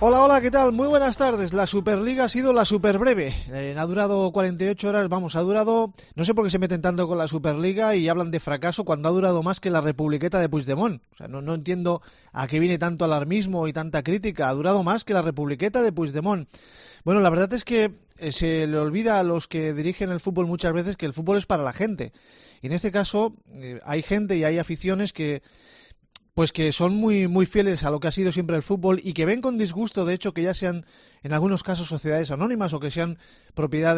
Hola, hola, ¿qué tal? Muy buenas tardes. La Superliga ha sido la super breve. Ha durado 48 horas, ha durado... No sé por qué se meten tanto con la Superliga y hablan de fracaso cuando ha durado más que la Republiqueta de Puigdemont. O sea, no entiendo a qué viene tanto alarmismo y tanta crítica. Ha durado más que la Republiqueta de Puigdemont. Bueno, la verdad es que se le olvida a los que dirigen el fútbol muchas veces que el fútbol es para la gente. Y en este caso hay gente y hay aficiones que son muy fieles a lo que ha sido siempre el fútbol y que ven con disgusto, de hecho, que ya sean en algunos casos sociedades anónimas o que sean propiedad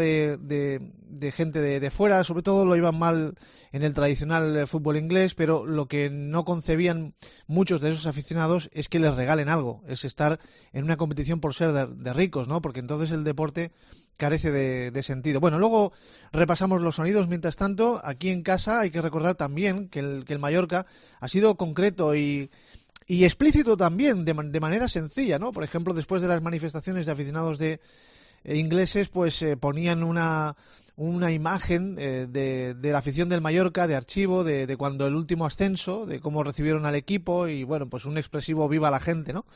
de gente de fuera. Sobre todo lo iban mal en el tradicional fútbol inglés, pero lo que no concebían muchos de esos aficionados es que les regalen algo, es estar en una competición por ser de ricos, ¿no? Porque entonces el deporte carece de sentido. Bueno, luego repasamos los sonidos. Mientras tanto, aquí en casa hay que recordar también que el Mallorca ha sido concreto y explícito también, de manera sencilla, ¿no? Por ejemplo, después de las manifestaciones de aficionados ingleses, pues ponían una imagen de la afición del Mallorca, de archivo, de cuando el último ascenso, de cómo recibieron al equipo y, bueno, pues un expresivo viva la gente, ¿no?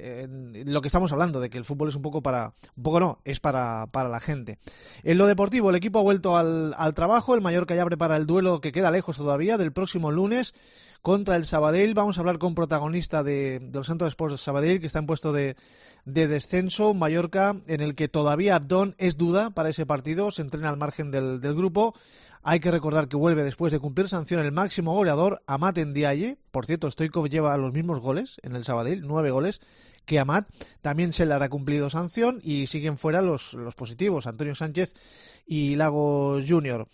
Lo que estamos hablando, de que el fútbol es es para la gente. En lo deportivo, el equipo ha vuelto al trabajo. El Mallorca ya prepara el duelo, que queda lejos todavía, del próximo lunes contra el Sabadell. Vamos a hablar con protagonista del Centro de Sports Sabadell, que está en puesto de descenso. Un Mallorca en el que todavía Abdón es duda para ese partido, se entrena al margen del grupo. Hay que recordar que vuelve después de cumplir sanción el máximo goleador, Amat Ndiaye. Por cierto, Stoichkov lleva los mismos goles en el Sabadell, 9 goles, que Amat. También se le hará cumplido sanción y siguen fuera los positivos, Antonio Sánchez y Lago Junior.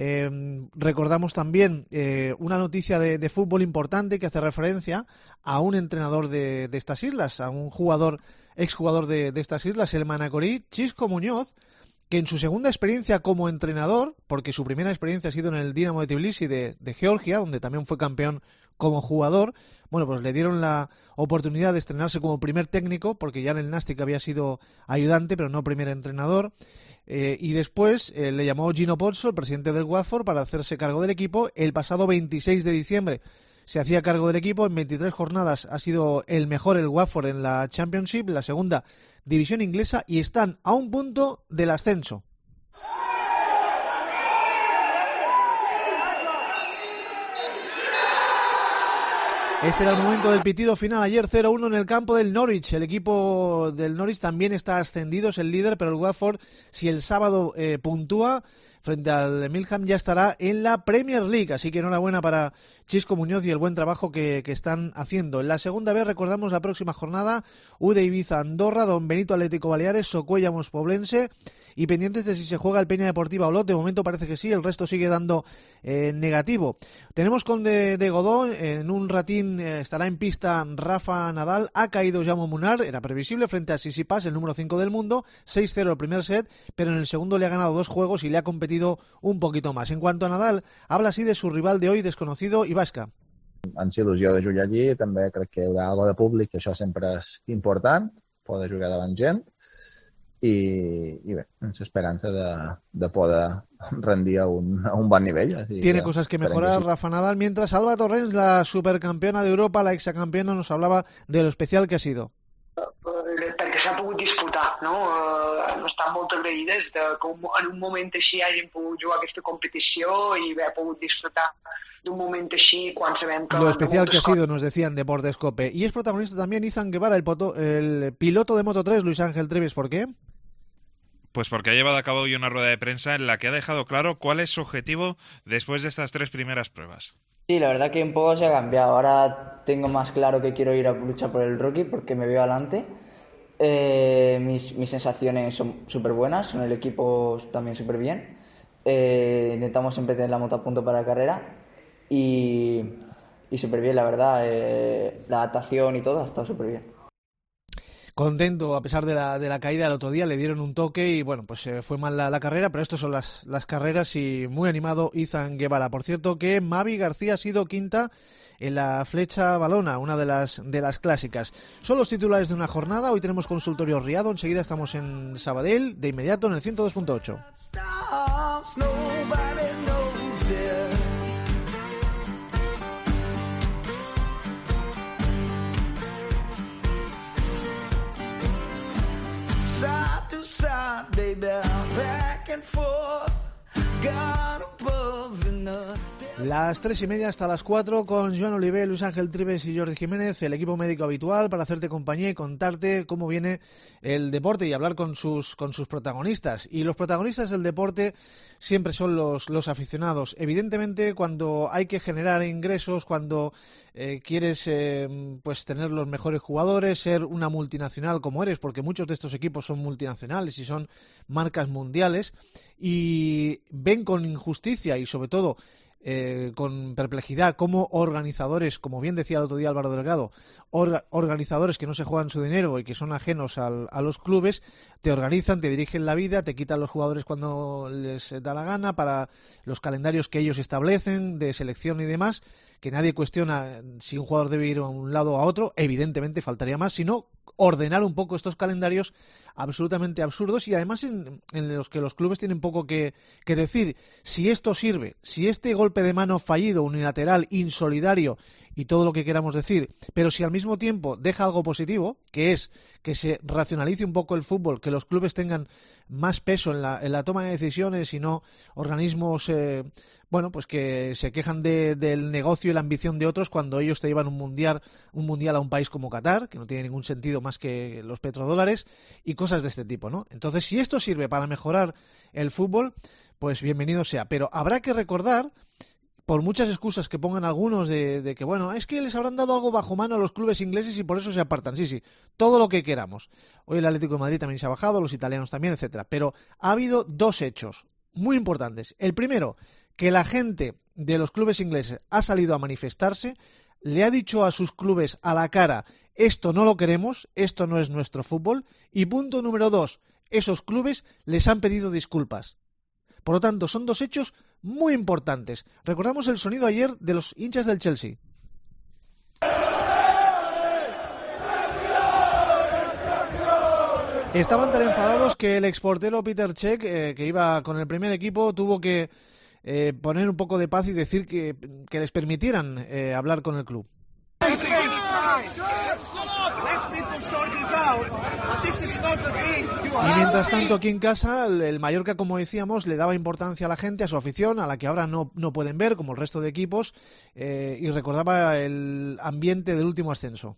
Recordamos también una noticia de fútbol importante que hace referencia a un entrenador de estas islas, a un exjugador de estas islas, el Manacorí, Xisco Muñoz, que en su segunda experiencia como entrenador, porque su primera experiencia ha sido en el Dinamo de Tbilisi de Georgia, donde también fue campeón como jugador, bueno, pues le dieron la oportunidad de estrenarse como primer técnico, porque ya en el Nástic había sido ayudante, pero no primer entrenador, y después le llamó Gino Pozzo, el presidente del Watford, para hacerse cargo del equipo. El pasado 26 de diciembre se hacía cargo del equipo. En 23 jornadas ha sido el mejor el Watford en la Championship, la segunda división inglesa, y están a un punto del ascenso. Este era el momento del pitido final. Ayer 0-1 en el campo del Norwich. El equipo del Norwich también está ascendido, es el líder, pero el Watford, si el sábado puntúa frente al Milham, ya estará en la Premier League. Así que enhorabuena para Xisco Muñoz y el buen trabajo que están haciendo. En la segunda vez, recordamos la próxima jornada, UD Ibiza Andorra, Don Benito Atlético Baleares, Socuellamos Poblense, y pendientes de si se juega el Peña Deportiva Olot. De momento parece que sí, el resto sigue dando negativo. Tenemos con de Godó, en un ratín estará en pista Rafa Nadal. Ha caído Jaume Munar, era previsible, frente a Tsitsipas, el número 5 del mundo, 6-0 el primer set, pero en el segundo le ha ganado 2 juegos y le ha competido un poquito más. En cuanto a Nadal, habla así de su rival de hoy, desconocido, Ivaska. Ens il·lusió de jugar allí, també crec que hi haurà algo de públic, que això sempre és important, poder jugar davant gent, i bé, ens esperança de poder rendir a un bon nivell. Así tiene cosas que mejorar, Rafa Nadal, mientras Alba Torrens, la supercampeona de Europa, la exacampeona, nos hablaba de lo especial que ha sido. Perquè s'ha pogut disputar, no? Estan molt agraïdes de que en un moment així hagin pogut jugar aquesta competició i haver pogut disfrutar d'un moment així quan sabem que... Lo especial que ha sido, nos decían Deportes Cope. Y es protagonista también Izan Guevara, el piloto de Moto3, Luis Ángel Treves. ¿Por qué? Pues porque ha llevado a cabo hoy una rueda de prensa en la que ha dejado claro cuál es su objetivo después de estas 3 primeras pruebas. Sí, la verdad que un poco se ha cambiado. Ahora tengo más claro que quiero ir a luchar por el rookie porque me veo adelante. Mis sensaciones son súper buenas, con el equipo también súper bien. Intentamos siempre tener la moto a punto para la carrera y súper bien, la verdad. La adaptación y todo ha estado súper bien. Contento a pesar de la caída del otro día, le dieron un toque y bueno, pues fue mal la carrera, pero estas son las carreras y muy animado Izan Guevara. Por cierto que Mavi García ha sido quinta en la flecha balona, una de las clásicas. Son los titulares de una jornada. Hoy tenemos consultorio Riado, enseguida estamos en Sabadell, de inmediato en el 102.8. baby, back and forth, God above in the... Las 3:30 hasta las 4 con Joan Oliver, Luis Ángel Trives y Jordi Jiménez, el equipo médico habitual para hacerte compañía y contarte cómo viene el deporte y hablar con sus protagonistas. Y los protagonistas del deporte siempre son los aficionados. Evidentemente, cuando hay que generar ingresos, cuando quieres pues tener los mejores jugadores, ser una multinacional como eres, porque muchos de estos equipos son multinacionales y son marcas mundiales, y ven con injusticia y sobre todo con perplejidad como organizadores, como bien decía el otro día Álvaro Delgado, organizadores que no se juegan su dinero y que son ajenos a los clubes, te organizan, te dirigen la vida, te quitan los jugadores cuando les da la gana para los calendarios que ellos establecen de selección y demás, que nadie cuestiona si un jugador debe ir a un lado o a otro, evidentemente faltaría más, sino ordenar un poco estos calendarios absolutamente absurdos y además en los que los clubes tienen poco que decir. Si esto sirve, si este golpe de mano fallido, unilateral, insolidario y todo lo que queramos decir, pero si al mismo tiempo deja algo positivo, que es que se racionalice un poco el fútbol, que los clubes tengan más peso en la toma de decisiones y no organismos pues que se quejan del negocio y la ambición de otros cuando ellos te llevan un mundial a un país como Qatar, que no tiene ningún sentido más que los petrodólares y cosas de este tipo, ¿no? Entonces, si esto sirve para mejorar el fútbol, pues bienvenido sea. Pero habrá que recordar, por muchas excusas que pongan algunos de que, bueno, es que les habrán dado algo bajo mano a los clubes ingleses y por eso se apartan. Sí, todo lo que queramos. Hoy el Atlético de Madrid también se ha bajado, los italianos también, etcétera. Pero ha habido dos hechos muy importantes. El primero, que la gente de los clubes ingleses ha salido a manifestarse, le ha dicho a sus clubes a la cara, esto no lo queremos, esto no es nuestro fútbol. Y punto número 2, esos clubes les han pedido disculpas. Por lo tanto, son dos hechos muy importantes. Recordamos el sonido ayer de los hinchas del Chelsea. Estaban tan enfadados que el exportero Peter Cech, que iba con el primer equipo, tuvo que poner un poco de paz y decir que les permitieran hablar con el club. Y mientras tanto, aquí en casa, el Mallorca, como decíamos, le daba importancia a la gente, a su afición, a la que ahora no pueden ver, como el resto de equipos, y recordaba el ambiente del último ascenso.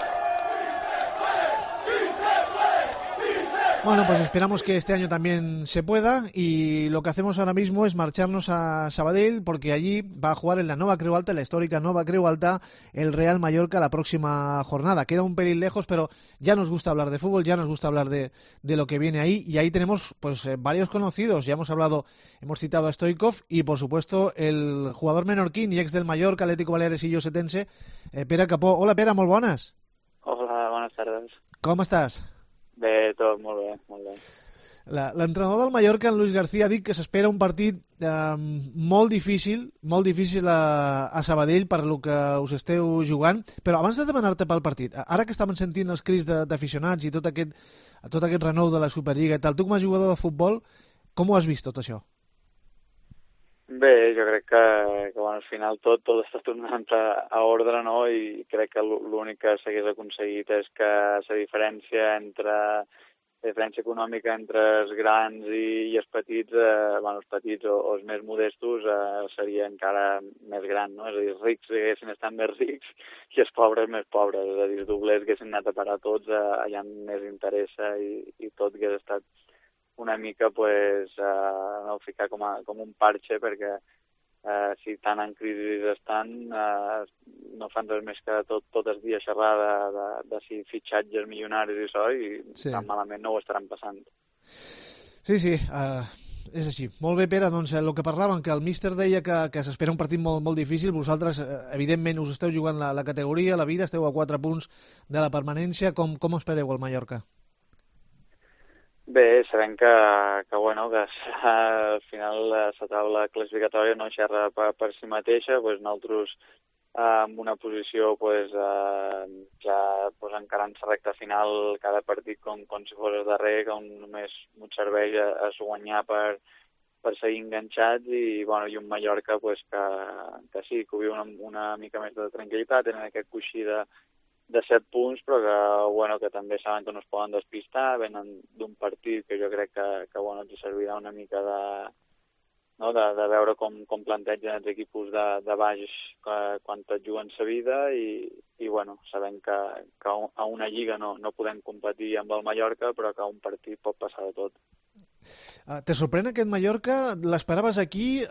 Bueno, pues esperamos que este año también se pueda y lo que hacemos ahora mismo es marcharnos a Sabadell porque allí va a jugar en la Nova Creu Alta, en la histórica Nova Creu Alta, el Real Mallorca la próxima jornada. Queda un pelín lejos, pero ya nos gusta hablar de fútbol, ya nos gusta hablar de lo que viene ahí y ahí tenemos pues varios conocidos. Ya hemos citado a Stoichkov y por supuesto el jugador menorquín y ex del Mallorca, Atlético Baleares y Llosetense, Pere Capó. Hola Pere, molt bones. Hola, bones tardes. Com estàs? Bé, tot molt bé, molt bé. L'entrenador del Mallorca, en Luis García, ha dit que s'espera un partit molt difícil a Sabadell per lo que us esteu jugant, però abans de demanar-te pel partit, ara que estàvem sentint els crits d'aficionats i tot aquest renou de la Superliga i tal, tu com a jugador de futbol, com ho has vist tot això? Bé, jo crec que bueno, al final tot està tornant a ordre, no? I crec que l'únic que s'hagués aconseguit és que la diferència econòmica entre els grans i els petits, els petits o els més modestos seria encara més gran, no? És a dir, els rics haguessin estat més rics i els pobres més pobres, és a dir, els doblers haguessin anat a parar tots allà on més interessa i tot hagués estat una mica ficar com un parxe perquè si tant en crisi estan no fan res més que tot el dia xerrar de si fitxatges milionaris i això i sí. Tan malament no ho estaran passant. Sí, és així. Molt bé, Pere, doncs el que parlàvem, que el míster deia que s'espera un partit molt, molt difícil, vosaltres evidentment us esteu jugant la categoria, la vida, esteu a 4 punts de la permanència, com espereu el Mallorca? Bé, sabem que al final la taula classificatòria no xerra per si mateixa, doncs nosaltres en una posició ja encarant la recta final cada partit com si fos el darrer, que només ens serveix a guanyar per seguir enganxats i un Mallorca que sí, que ho viu una mica més de tranquil·litat, tenen aquest coixí 7 punts, però que també saben que no es poden despistar, venen d'un partit que jo crec que ens servirà una mica de veure com plantegen els equipos de baix quan et juguen sa vida i sabem que a una lliga no podem competir amb el Mallorca, però que a un partit pot passar de tot. Te sorprèn aquest Mallorca? L'esperaves aquí?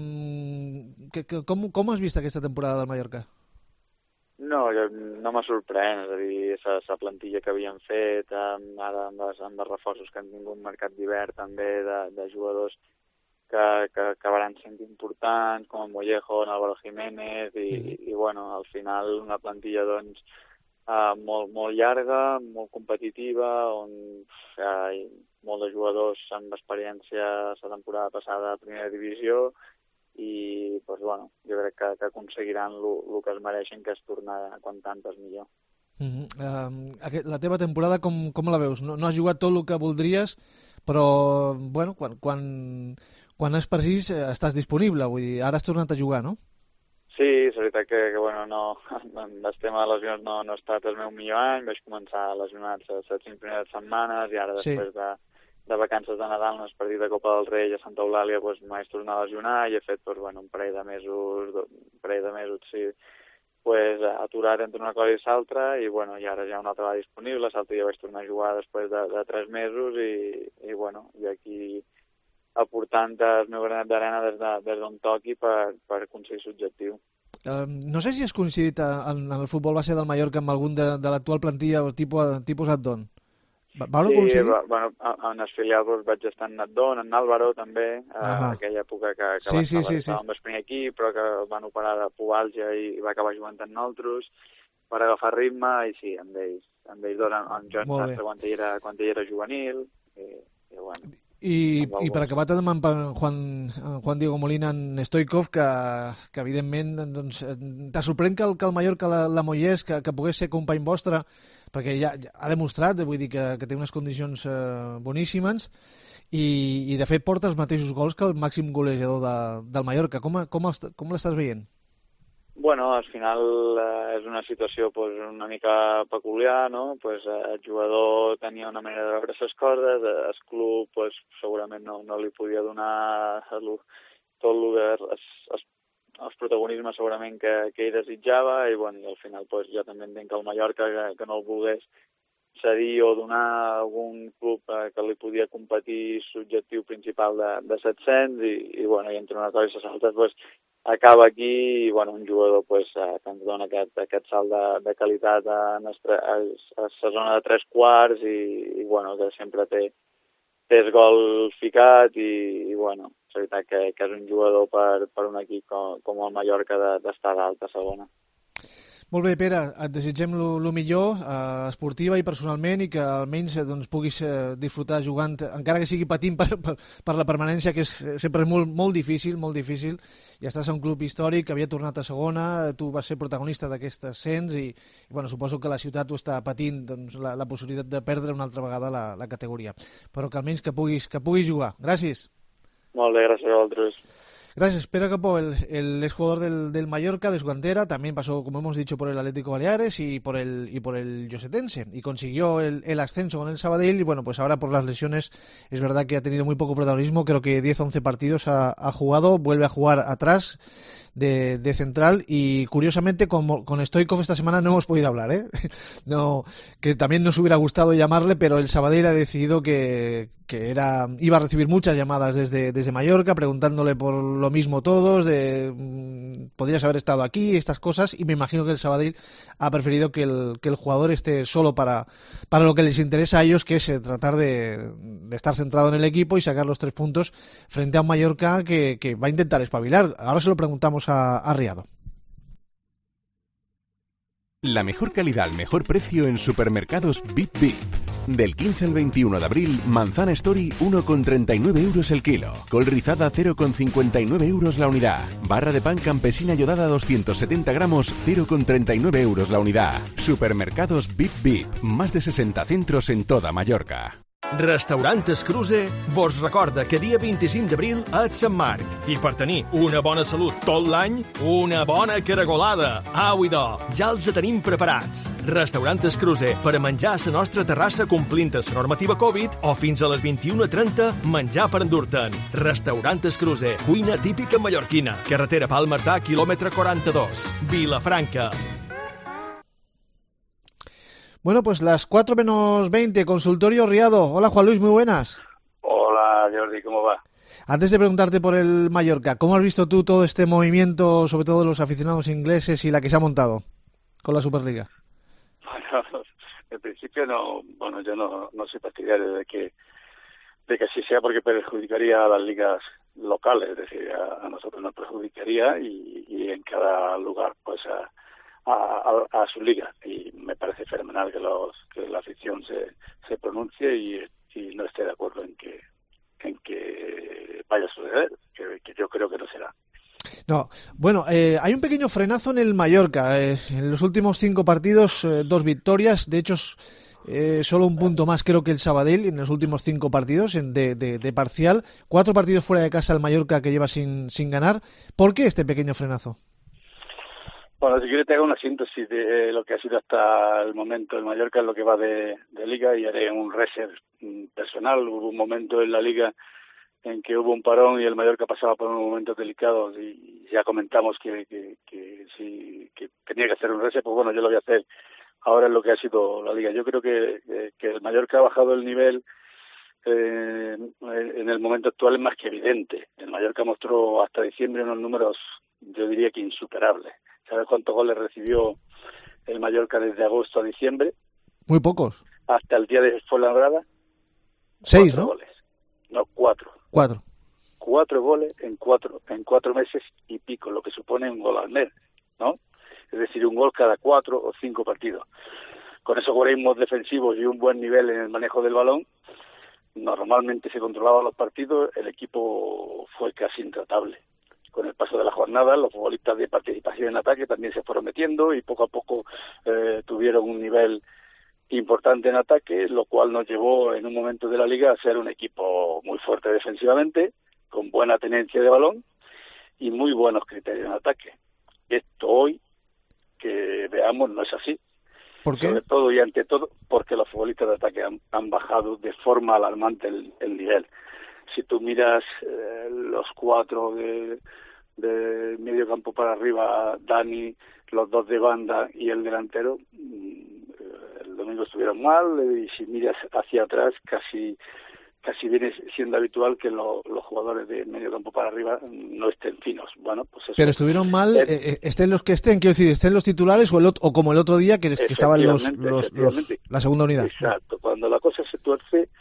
Com has vist aquesta temporada del Mallorca? No, no m'ha sorprès, és a dir, la plantilla que havien fet, ara amb els reforços que han tingut mercat d'hivern també de jugadors que acabaran sent importants, com en Mollejo, en Álvaro Jiménez, i al final una plantilla doncs molt llarga, molt competitiva, on hi ha molts de jugadors amb experiència la temporada passada a primera divisió, i jo crec que aconseguiran el que es mereixen, que és tornar quan tantes millor. La teva temporada com la veus? No has jugat tot el que voldries, però quan és precís estàs disponible, vull dir, ara has tornat a jugar, no? Sí, és veritat que el tema de lesions no ha estat el meu millor any, vaig començar lesionat les 5 primeres setmanes i ara després de vacances de Nadal, en el partit de Copa del Rei a Santa Eulàlia, m'he vaig tornar a lesionar i he fet un parell de mesos, aturat entre una cosa i l'altra, i ara ja una altra va disponible, l'altre dia vaig tornar a jugar després de 3 mesos i aquí aportant el meu granet d'arena des d'on toqui per aconseguir l'objectiu. No sé si has coincidit en el futbol base del Mallorca amb algun de l'actual plantilla o tipus Addon. Vau coincidir? En el filial vaig estar en Addon, en Álvaro també, aquella època que va estar amb el primer equip, però que van operar de pubalgia i va acabar jugant amb nosaltres per agafar ritme, i sí, amb ells dos, amb Joan Sastre quan ell era juvenil, I per acabar també amb Juan Diego Molina en Stoikov, que evidentment doncs, te sorprèn que el Mallorca la mollés, que pogués ser company vostre, perquè ja ha demostrat, vull dir, que té unes condicions boníssimes, i de fet porta els mateixos gols que el màxim golejador del Mallorca. Com l'estàs veient? Al final és una situació una mica peculiar, no? El jugador tenia una manera de veure les coses, el club segurament no li podia donar tot els protagonismes segurament que ell desitjava, i al final jo també entenc que el Mallorca que no el volgués cedir o donar a algun club que li podia competir l'objectiu principal de 700, i entre una cosa i l'altra acaba aquí, i un jugador que ens dona aquest salt de qualitat a la zona de 3 quarts, i que sempre té el gol ficat, i és veritat que és un jugador per un equip com el Mallorca d'estar dalt a segona. Molt bé, Pere, et desitgem el millor esportiva i personalment, i que almenys puguis disfrutar jugant, encara que sigui patint per la permanència, que sempre és molt difícil, i estàs a un club històric que havia tornat a segona, tu vas ser protagonista d'aquest ascens, i suposo que la ciutat ho està patint, la possibilitat de perdre una altra vegada la categoria, però que almenys que puguis jugar. Gràcies. Molt bé, gràcies a vosaltres. Gracias, Pere Capó, el exjugador del Mallorca, de su cantera, también pasó, como hemos dicho, por el Atlético Baleares y por el Llosetense, y consiguió el ascenso con el Sabadell, y pues ahora por las lesiones es verdad que ha tenido muy poco protagonismo, creo que 10-11 partidos ha jugado, vuelve a jugar atrás de central, y curiosamente con Stoikov esta semana no hemos podido hablar, no, que también nos hubiera gustado llamarle, pero el Sabadell ha decidido que iba a recibir muchas llamadas desde Mallorca preguntándole por lo mismo todos, podrías haber estado aquí, estas cosas, y me imagino que el Sabadell ha preferido que el jugador esté solo para lo que les interesa a ellos, que es tratar de estar centrado en el equipo y sacar los 3 puntos frente a un Mallorca que va a intentar espabilar. Ahora se lo preguntamos a Riado. La mejor calidad al mejor precio en supermercados Bip Bip. Del 15 al 21 de abril, manzana Story 1,39 euros el kilo. Col rizada 0,59 euros la unidad. Barra de pan campesina yodada 270 gramos 0,39 euros la unidad. Supermercados Bip Bip. Más de 60 centros en toda Mallorca. Restaurant Escruce vos recorda que dia 25 d'abril és Sant Marc i per tenir una bona salut tot l'any, una bona caragolada. Au i do, ja els tenim preparats. Restaurant Escruce per a menjar a la nostra terrassa complint la normativa Covid o fins a les 21:30 menjar per endur-te'n. Restaurant Escruce, cuina típica mallorquina. Carretera Palmertà, quilòmetre 42, Vilafranca. Bueno, pues las 4 menos 20, consultorio Riado. Hola Juan Luis, muy buenas. Hola Jordi, ¿cómo va? Antes de preguntarte por el Mallorca, ¿cómo has visto tú todo este movimiento, sobre todo de los aficionados ingleses y la que se ha montado con la Superliga? Bueno, en principio no, bueno, yo no soy partidario de que así sea porque perjudicaría a las ligas locales, es decir, a nosotros nos perjudicaría y en cada lugar pues a su liga, y me parece fenomenal que la afición se pronuncie y no esté de acuerdo en que vaya a suceder, que yo creo que no será. No, bueno, hay un pequeño frenazo en el Mallorca. En los últimos 5 partidos, 2 victorias, de hecho solo un punto más creo que el Sabadell en los últimos 5 partidos de parcial, 4 partidos fuera de casa el Mallorca que lleva sin ganar. ¿Por qué este pequeño frenazo? Bueno, si quieres te hago una síntesis de lo que ha sido hasta el momento el Mallorca en lo que va de Liga y haré un reset personal. Hubo un momento en la Liga en que hubo un parón y el Mallorca pasaba por unos momentos delicados y ya comentamos que tenía que hacer un reset. Pues bueno, yo lo voy a hacer ahora en lo que ha sido la Liga. Yo creo que el Mallorca ha bajado el nivel en el momento actual es más que evidente. El Mallorca mostró hasta diciembre unos números, yo diría que insuperables. ¿Sabes cuántos goles recibió el Mallorca desde agosto a diciembre? Muy pocos. Hasta el día de Fuenlabrada. 6, ¿no? Goles. No, 4. 4. 4 goles en 4 meses y pico, lo que supone un gol al mes, ¿no? Es decir, un gol cada 4 o 5 partidos. Con esos ritmos defensivos y un buen nivel en el manejo del balón, normalmente se controlaban los partidos, el equipo fue casi intratable. Con el paso de la jornada, los futbolistas de participación en ataque también se fueron metiendo y poco a poco tuvieron un nivel importante en ataque, lo cual nos llevó en un momento de la Liga a ser un equipo muy fuerte defensivamente, con buena tenencia de balón y muy buenos criterios en ataque. Esto hoy, que veamos, no es así. ¿Por qué? Sobre todo y ante todo porque los futbolistas de ataque han bajado de forma alarmante el nivel. Si tú miras los 4 de medio campo para arriba, Dani, los 2 de banda y el delantero, el domingo estuvieron mal, y si miras hacia atrás casi viene siendo habitual que los jugadores de medio campo para arriba no estén finos. Bueno, pues eso. Pero estuvieron mal, estén los que estén, quiero decir, estén los titulares o como el otro día que estaban la segunda unidad. Exacto, cuando la cosa se tuerce,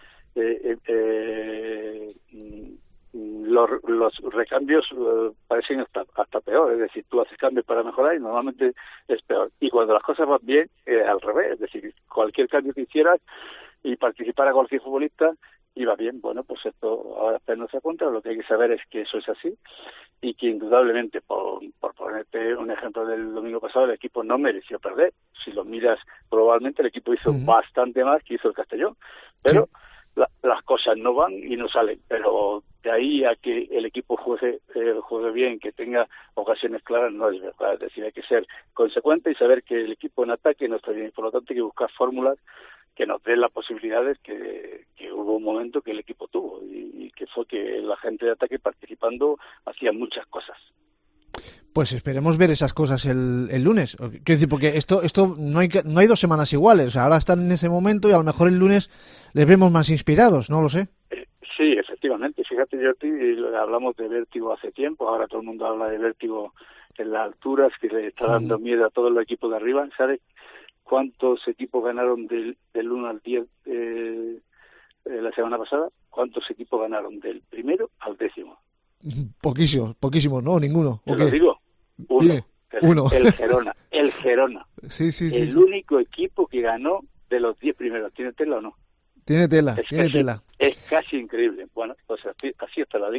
los recambios parecen hasta peor, es decir, tú haces cambios para mejorar y normalmente es peor. Y cuando las cosas van bien, al revés, es decir, cualquier cambio que hicieras y participara cualquier futbolista iba bien. Bueno, pues esto ahora no se cuenta, lo que hay que saber es que eso es así y que indudablemente, por ponerte un ejemplo del domingo pasado, el equipo no mereció perder. Si lo miras globalmente, el equipo hizo bastante más que hizo el Castellón, pero las cosas no van y no salen, pero de ahí a que el equipo juegue bien, que tenga ocasiones claras, no es verdad. Es decir, hay que ser consecuente y saber que el equipo en ataque no está bien, y por lo tanto hay que buscar fórmulas que nos den las posibilidades que hubo un momento que el equipo tuvo y que fue que la gente de ataque participando hacía muchas cosas. Pues esperemos ver esas cosas el lunes. Quiero decir, porque esto no hay 2 semanas iguales. O sea, ahora están en ese momento y a lo mejor el lunes les vemos más inspirados, no lo sé. Sí, efectivamente. Fíjate, Jordi, hablamos de vértigo hace tiempo. Ahora todo el mundo habla de vértigo en las alturas, que le está dando miedo a todos los equipos de arriba. ¿Sabes cuántos equipos ganaron del 1 al 10 la semana pasada? ¿Cuántos equipos ganaron del 1 al 10? Poquísimos, ¿no? Ninguno. Te lo digo. Uno. El Gerona. Sí. El único equipo que ganó de los 10 primeros. ¿Tiene tela o no? Tiene tela. Es casi increíble. Bueno, pues así está la Liga.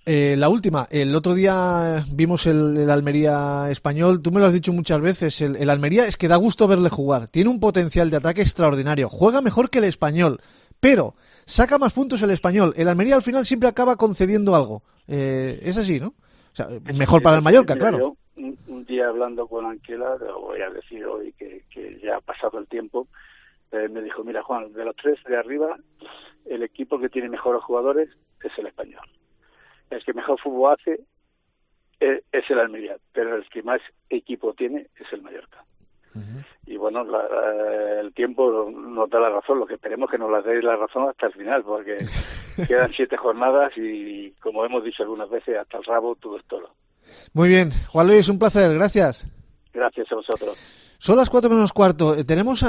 La última, el otro día vimos el Almería Español, tú me lo has dicho muchas veces, el Almería es que da gusto verle jugar, tiene un potencial de ataque extraordinario, juega mejor que el Español, pero saca más puntos el Español, el Almería al final siempre acaba concediendo algo, es así, ¿no? O sea, mejor para el Mallorca, claro. Yo, un día hablando con Anquela, lo voy a decir hoy que ya ha pasado el tiempo, me dijo, mira Juan, de los tres de arriba, el equipo que tiene mejores jugadores es el Español. El que mejor fútbol hace es el Almería, pero el que más equipo tiene es el Mallorca. Y bueno, el tiempo nos da la razón, lo que esperemos que nos la dé la razón hasta el final, porque quedan 7 jornadas y, como hemos dicho algunas veces, hasta el rabo todo es toro. Muy bien, Juan Luis, un placer, gracias. Gracias a vosotros. Son las 4 menos cuarto. Tenemos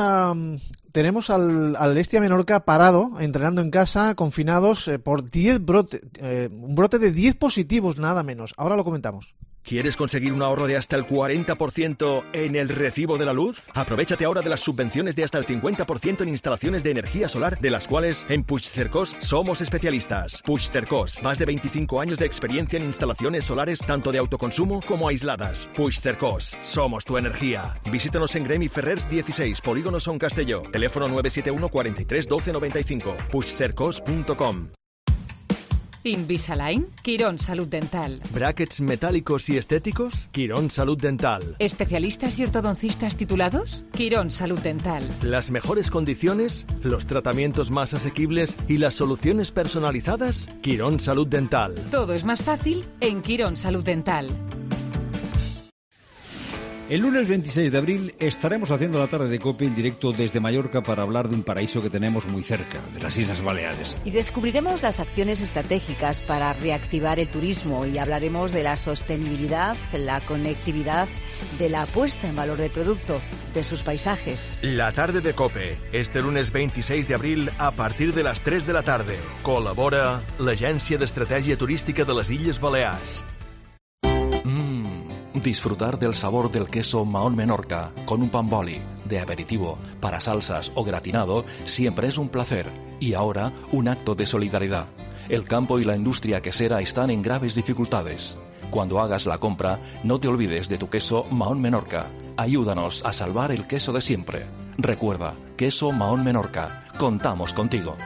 al Hestia Menorca parado, entrenando en casa, confinados por un brote de 10 positivos, nada menos. Ahora lo comentamos. ¿Quieres conseguir un ahorro de hasta el 40% en el recibo de la luz? Aprovéchate ahora de las subvenciones de hasta el 50% en instalaciones de energía solar, de las cuales en Puigcercós somos especialistas. Puigcercós, más de 25 años de experiencia en instalaciones solares tanto de autoconsumo como aisladas. Puigcercós, somos tu energía. Visítanos en Gremi Ferrers 16, Polígono Son Castelló. Teléfono 971 43 12 95. Puigcercós.com. Invisalign, Quirón Salud Dental. ¿Brackets metálicos y estéticos? Quirón Salud Dental. ¿Especialistas y ortodoncistas titulados? Quirón Salud Dental. ¿Las mejores condiciones, los tratamientos más asequibles y las soluciones personalizadas? Quirón Salud Dental. Todo es más fácil en Quirón Salud Dental. El lunes 26 de abril estaremos haciendo la tarde de COPE en directo desde Mallorca para hablar de un paraíso que tenemos muy cerca, de las Islas Baleares. Y descubriremos las acciones estratégicas para reactivar el turismo y hablaremos de la sostenibilidad, la conectividad, de la puesta en valor del producto, de sus paisajes. La tarde de COPE, este lunes 26 de abril a partir de las 3 de la tarde. Colabora l'Agència d'Estratègia Turística de les Illes Balears. Disfrutar del sabor del queso Mahón Menorca con un pan boli, de aperitivo, para salsas o gratinado, siempre es un placer. Y ahora, un acto de solidaridad. El campo y la industria quesera están en graves dificultades. Cuando hagas la compra, no te olvides de tu queso Mahón Menorca. Ayúdanos a salvar el queso de siempre. Recuerda, queso Mahón Menorca. Contamos contigo.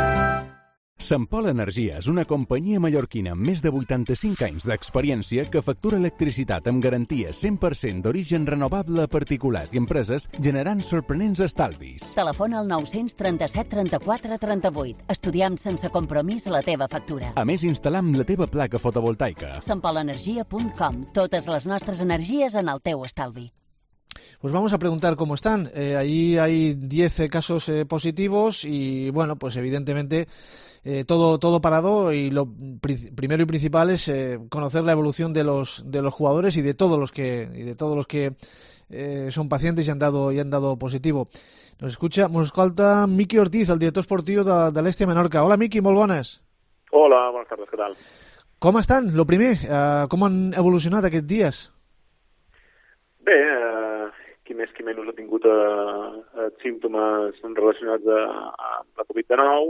Sant Pol Energia és una companyia mallorquina amb més de 85 anys d'experiència que factura electricitat amb garantia 100% d'origen renovable a particulars i empreses, generant sorprenents estalvis. Telefona al 937 34 38. Estudiem sense compromís la teva factura. A més, instal·lam la teva placa fotovoltaica. santpolenergia.com. Totes les nostres energies en el teu estalvi. Pues vamos a preguntar cómo están. Allí hay 10 casos positivos y, bueno, pues evidentemente todo parado y lo primero y principal es conocer la evolución de los jugadores y de todos los que son pacientes y han dado positivo. Nos escolta Miqui Ortiz, el director esportiu de l'Hestia Menorca. Hola, Miqui, molt bones. Hola, buenas tardes, ¿qué tal? Com estan? Lo primer, com han evolucionat aquests dies? Bé, qui més qui menys ha tingut símptomes relacionats amb la Covid-19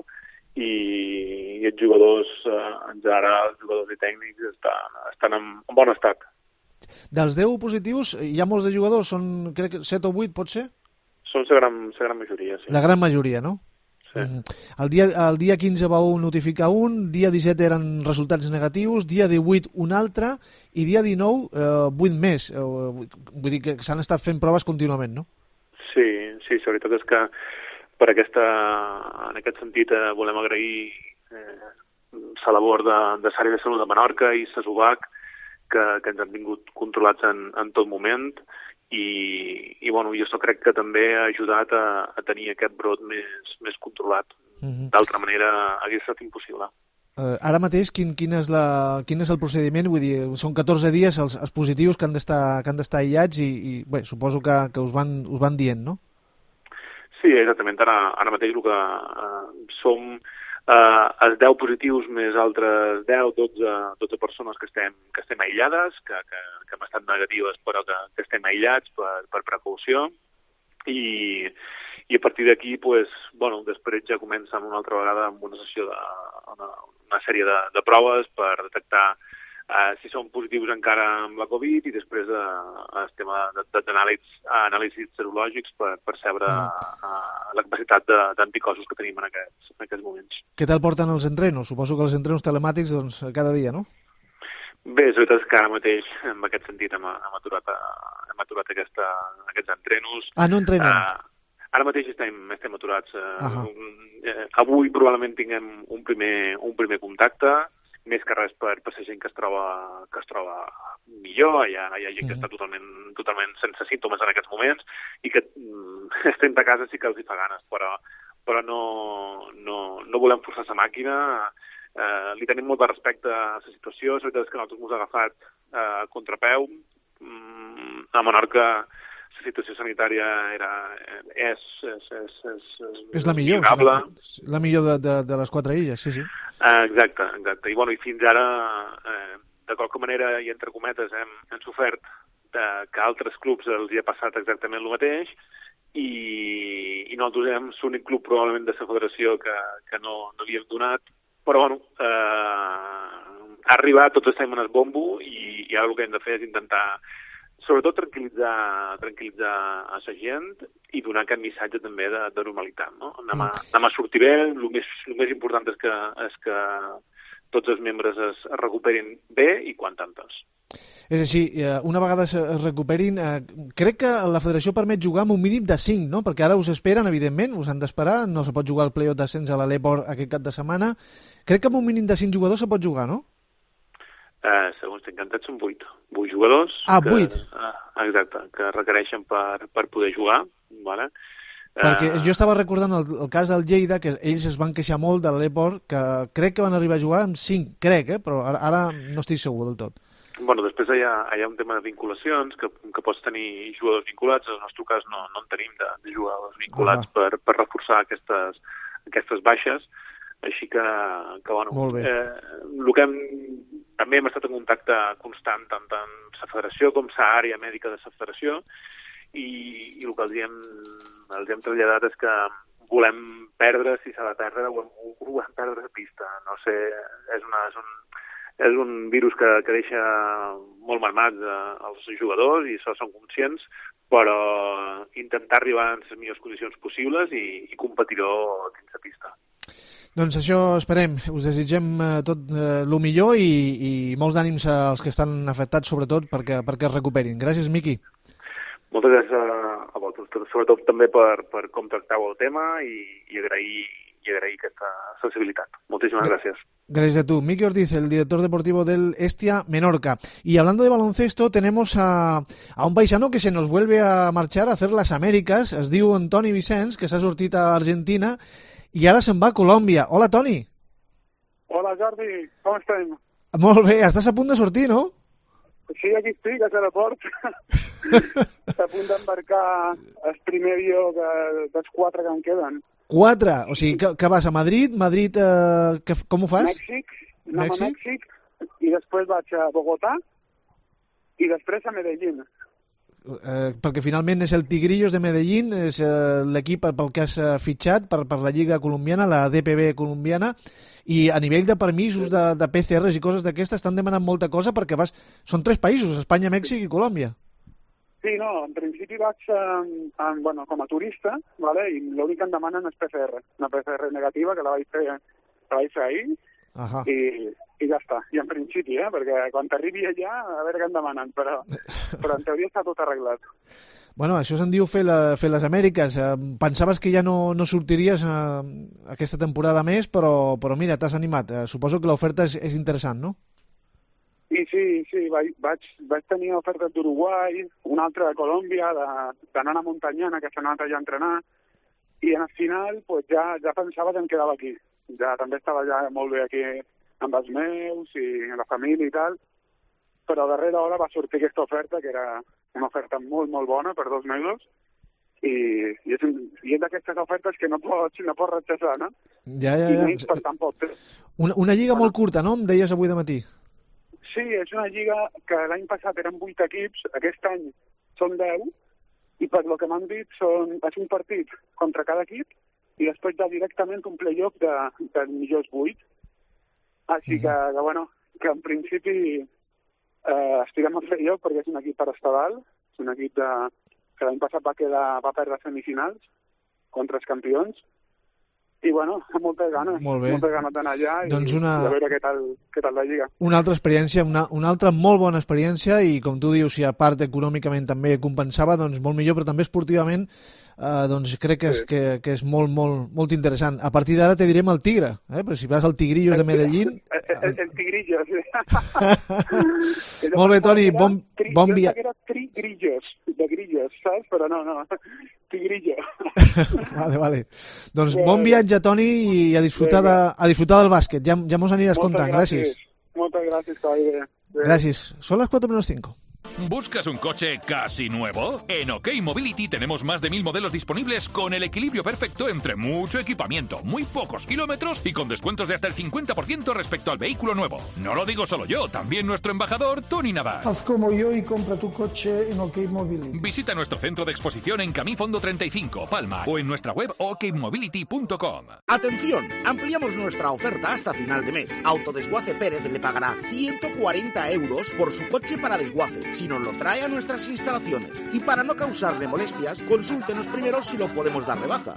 i els jugadors, en general, els jugadors i tècnics estan en bon estat. Dels 10 positius, hi ha molts de jugadors, són crec que 7 o 8, pot ser? Són la gran majoria, sí. La gran majoria, no? Sí. El dia 15 vau notificar un, dia 17 eren resultats negatius, dia 18 un altre i dia 19 8 més. Vull dir que s'han estat fent proves contínuament, no? Sí, la veritat és que en aquest sentit volem agrair la labor de l'àrea de salut de Menorca i la SUBAC que ens han tingut controlats en tot moment i bueno, jo crec que també ha ajudat a tenir aquest brot més controlat. D'altra manera hauria estat impossible. Ara mateix, quin és el procediment? Vull dir, són 14 dies els positius que han d'estar aïllats i bé, suposo que us van dient, no? Sí, exactament. Ara mateix el que som els 10 positius més altres 12 persones que estem aïllades, que hem estat negatives però que estem aïllats per precaució i i a partir d'aquí, pues, bueno, després ja comença una altra vegada amb una sessió una sèrie de proves per detectar si són positius encara amb la Covid i després el tema d'anàlisis serològics per saber la capacitat d'anticossos que tenim en aquests moments. Què tal porten els entrenos? Suposo que els entrenos telemàtics doncs, cada dia, no? Bé, la veritat és que ara mateix, en aquest sentit, hem aturat aquests entrenos. No entrenem? Ara mateix estem aturats. Avui probablement tinguem un primer contacte, més que res per ser gent que es troba millor, hi ha gent que està totalment sense símptomes en aquests moments i que estem de casa sí que els hi fa ganes, però no volem forçar la màquina, li tenim molt de respecte a la situació, la veritat és que nosaltres m'ho hem agafat a contrapeu, a Menorca la situació sanitària és la millor, la millor de les 4 illes, sí. Exacte. I fins ara, de qualque manera, i entre cometes, hem sofert que altres clubs els hi ha passat exactament el mateix i nosaltres som l'únic club probablement de la federació que no li hem donat, però bueno, ha arribat, tots estem en el bombo i ara el que hem de fer és intentar sobretot tranquil·litzar a la gent i donar aquest missatge també de normalitat, no? Anem a sortir bé, el més important és que tots els membres es recuperin bé i quan tantes. És així, una vegada es recuperin, crec que la federació permet jugar amb un mínim de 5, no? Perquè ara us esperen, evidentment, us han d'esperar, no se pot jugar el play-off d'ascens a l'Aleport aquest cap de setmana. Crec que amb un mínim de 5 jugadors se pot jugar, no? Segons tinc entenc són 8 jugadors. 8? Exacte, que requereixen per poder jugar. Vale? Perquè jo estava recordant el cas del Lleida, que ells es van queixar molt de l'Aleport, que crec que van arribar a jugar amb 5, però ara no estic segur del tot. Bueno, després hi ha un tema de vinculacions, que pots tenir jugadors vinculats, en el nostre cas no en tenim de jugadors vinculats per reforçar aquestes baixes, així que bueno, el que també hem estat en contacte constant tant amb la federació com la àrea mèdica de la federació i el que els hem traslladat és que volem perdre, si s'ha de perdre, volem perdre la pista. No sé, és un virus que deixa molt marmats els jugadors i això són conscients, però intentar arribar en les millors condicions possibles i competir-ho dins la pista. Doncs això esperem, us desitgem tot el millor i molts ànims als que estan afectats, sobretot, perquè es recuperin. Gràcies, Miqui. Moltes gràcies a vosaltres, sobretot també per com tracteu el tema i agrair aquesta sensibilitat. Moltíssimes gràcies. Gracias a tú. Miki Ortiz, el director deportivo del Hestia Menorca. Y hablando de baloncesto, tenemos a un paisano que se nos vuelve a marchar a hacer las Américas. Es diu Toni Vicens, que s'ha sortit a Argentina i ara se'n va a Colòmbia. Hola, Toni. Hola, Jordi. Com estem? Molt bé. Estàs a punt de sortir, no? Sí, aquí estic, a l'aeroport. Està a punt d'embarcar el primer avió dels 4 que em queden. 4? O sigui, que vas a Madrid? Madrid, com ho fas? Mèxic, i després vaig a Bogotà i després a Medellín. Perquè finalment és el Tigrillos de Medellín, és l'equip pel que has fitxat per la Lliga colombiana, la DPB colombiana, i a nivell de permisos de PCRs i coses d'aquestes estan demanant molta cosa perquè són 3 països, Espanya, Mèxic i Colòmbia. Sí, no, en principi vaig com a turista, ¿vale? I l'únic que em demanen és PCR, una PCR negativa que la vaig fer ahir, i ja està. I en principi, perquè quan t'arribi allà, a veure què em demanen, però en teoria està tot arreglat. Bueno, això se'n diu fer les Amèriques. Pensaves que ja no sortiries aquesta temporada més, però mira, t'has animat. Suposo que l'oferta és interessant, no? I sí, vaig tenir ofertes d'Uruguai, una altra de Colòmbia, de Nana Montañana, que s'ha anat allà a entrenar, i al final pues, ja pensava que em quedava aquí. Ja també estava ja molt bé aquí amb els meus i la família i tal, però a darrera hora va sortir aquesta oferta, que era una oferta molt, molt bona per 2 mesos, i és d'aquestes ofertes que no pots rechazar, no? Ja. I menys per tan poc temps. Una lliga molt curta, no? Em deies avui de matí. Sí, és una lliga que l'any passat eren 8 equips, aquest any són 10, i per lo que m'han dit és un partit contra cada equip i després ja directament un playoff dels millors 8. Així que bueno, que en principi estirem al playoff perquè és un equip per estar dalt, és un equip que l'any passat va perdre semifinals contra els campions. I bueno, amb moltes ganes. Molt bé. Moltes ganes d'anar allà i a veure què tal la Lliga. Una altra experiència, una altra molt bona experiència i com tu dius, si a part econòmicament també compensava, doncs molt millor, però també esportivament doncs crec que és molt, molt, molt interessant. A partir d'ara te direm el Tigre, però si vas al Tigrillos de Medellín... El Tigrillos. Molt bé, Toni, bon Jo viatge. que era Trigrillos, de grillos, saps? Però no, Tigrillo. Vale. Doncs bon viatge, Toni, i a disfrutar del bàsquet. Ja mos aniràs contant. Gràcies. Moltes gràcies, caballero. Gràcies. Són les 4:05. ¿Buscas un coche casi nuevo? En OK Mobility tenemos más de 1000 modelos disponibles con el equilibrio perfecto entre mucho equipamiento, muy pocos kilómetros y con descuentos de hasta el 50% respecto al vehículo nuevo. No lo digo solo yo, también nuestro embajador Tony Navas. Haz como yo y compra tu coche en OK Mobility. Visita nuestro centro de exposición en Camí Fondo 35, Palma, o en nuestra web okmobility.com. Atención, ampliamos nuestra oferta hasta final de mes. Autodesguace Pérez le pagará 140 euros por su coche para desguace, si nos lo trae a nuestras instalaciones. Y para no causarle molestias, consúltenos primero si lo podemos dar de baja.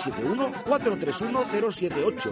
971-431-078.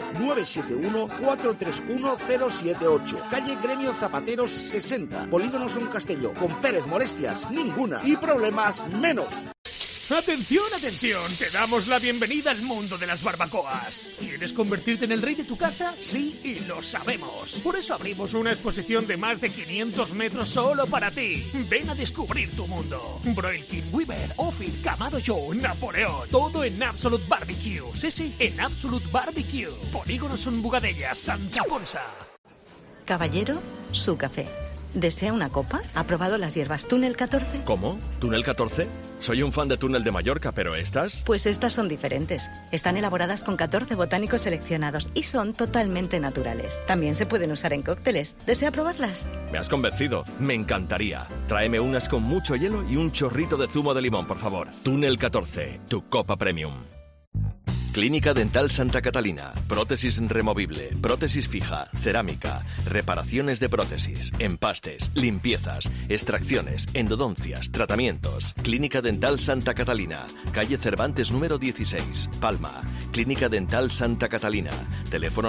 971-431-078. Calle Gremio Zapateros 60. Polígono Son Castelló. Con Pérez, molestias ninguna y problemas menos. ¡Atención, atención! Te damos la bienvenida al mundo de las barbacoas. ¿Quieres convertirte en el rey de tu casa? Sí, y lo sabemos. Por eso abrimos una exposición de más de 500 metros solo para ti. Ven a descubrir tu mundo. Broilkin, Weaver, Ophir, Kamado Joe, Napoleón. Todo en Absolute Barbecue. Sí, en Absolute Barbecue. Polígono Son Bugadella, Santa Ponsa. Caballero, su café. ¿Desea una copa? ¿Ha probado las hierbas Túnel 14? ¿Cómo? ¿Túnel 14? Soy un fan de Túnel de Mallorca, pero ¿estas? Pues estas son diferentes. Están elaboradas con 14 botánicos seleccionados y son totalmente naturales. También se pueden usar en cócteles. ¿Desea probarlas? Me has convencido. Me encantaría. Tráeme unas con mucho hielo y un chorrito de zumo de limón, por favor. Túnel 14, tu copa premium. Clínica Dental Santa Catalina. Prótesis removible, prótesis fija, cerámica, reparaciones de prótesis, empastes, limpiezas, extracciones, endodoncias, tratamientos. Clínica Dental Santa Catalina. Calle Cervantes número 16, Palma. Clínica Dental Santa Catalina. Teléfono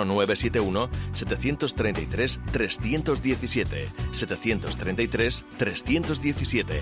971-733-317. 733-317.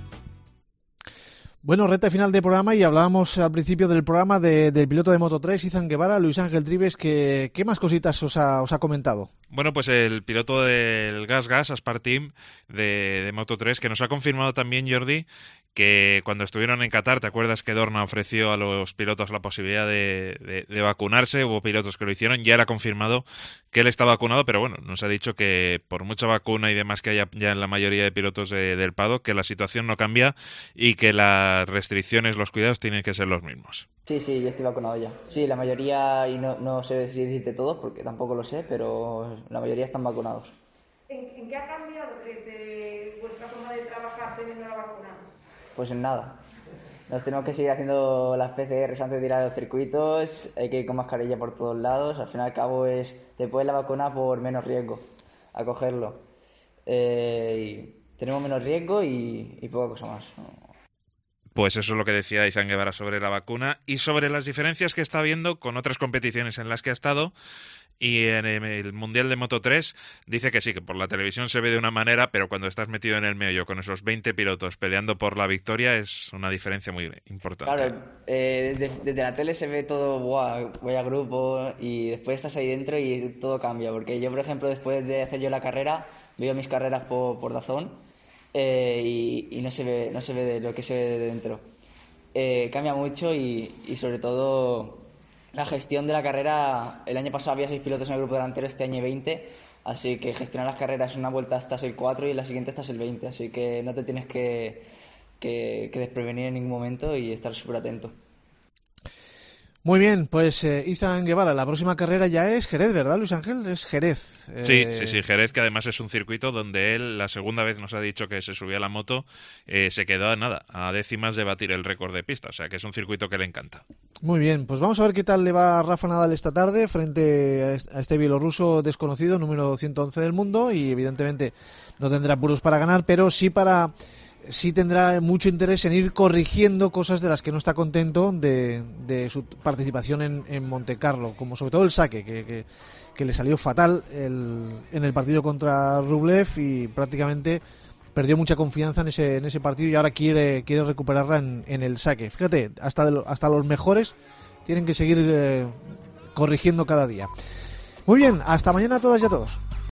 Bueno, recta final del programa y hablábamos al principio del programa del piloto de Moto3, Izan Guevara. Luis Ángel Trives, ¿qué más cositas os ha comentado? Bueno, pues el piloto del Gas Aspar Team de Moto3, que nos ha confirmado también, Jordi, que cuando estuvieron en Qatar, ¿te acuerdas que Dorna ofreció a los pilotos la posibilidad de vacunarse? Hubo pilotos que lo hicieron, ya era confirmado que él está vacunado, pero bueno, nos ha dicho que por mucha vacuna y demás que haya ya en la mayoría de pilotos del paddock, que la situación no cambia y que las restricciones, los cuidados tienen que ser los mismos. Sí, yo estoy vacunado ya. Sí, la mayoría, y no sé si decirte todos, porque tampoco lo sé, pero la mayoría están vacunados. ¿En qué ha cambiado vuestra forma de trabajar teniendo la vacuna? Pues en nada. Nos tenemos que seguir haciendo las PCRs antes de ir a los circuitos, hay que ir con mascarilla por todos lados, al fin y al cabo te pones la vacuna por menos riesgo a cogerlo. Y tenemos menos riesgo y poca cosa más. Pues eso es lo que decía Izan Guevara sobre la vacuna y sobre las diferencias que está habiendo con otras competiciones en las que ha estado. Y en el Mundial de Moto3 dice que sí, que por la televisión se ve de una manera, pero cuando estás metido en el meollo con esos 20 pilotos peleando por la victoria es una diferencia muy importante. Claro, desde la tele se ve todo, voy a grupo, y después estás ahí dentro y todo cambia. Porque yo, por ejemplo, después de hacer yo la carrera, veo mis carreras por DAZN y no se ve de lo que se ve de dentro. Cambia mucho y sobre todo la gestión de la carrera. El año pasado había 6 pilotos en el grupo delantero, este año 20, así que gestionar las carreras en una vuelta estás el 4 y en la siguiente estás el 20, así que no te tienes que desprevenir en ningún momento y estar súper atento. Muy bien, pues Izan Guevara, la próxima carrera ya es Jerez, ¿verdad, Luis Ángel? Es Jerez. Sí, Jerez, que además es un circuito donde él, la segunda vez nos ha dicho que se subía a la moto, se quedó a décimas de batir el récord de pista, o sea que es un circuito que le encanta. Muy bien, pues vamos a ver qué tal le va a Rafa Nadal esta tarde frente a este bielorruso desconocido, número 111 del mundo, y evidentemente no tendrá apuros para ganar, pero sí tendrá mucho interés en ir corrigiendo cosas de las que no está contento de su participación en Monte Carlo, como sobre todo el saque, que le salió fatal en el partido contra Rublev y prácticamente perdió mucha confianza en ese partido y ahora quiere recuperarla en el saque. Fíjate, hasta los mejores tienen que seguir corrigiendo cada día. Muy bien, hasta mañana a todas y a todos.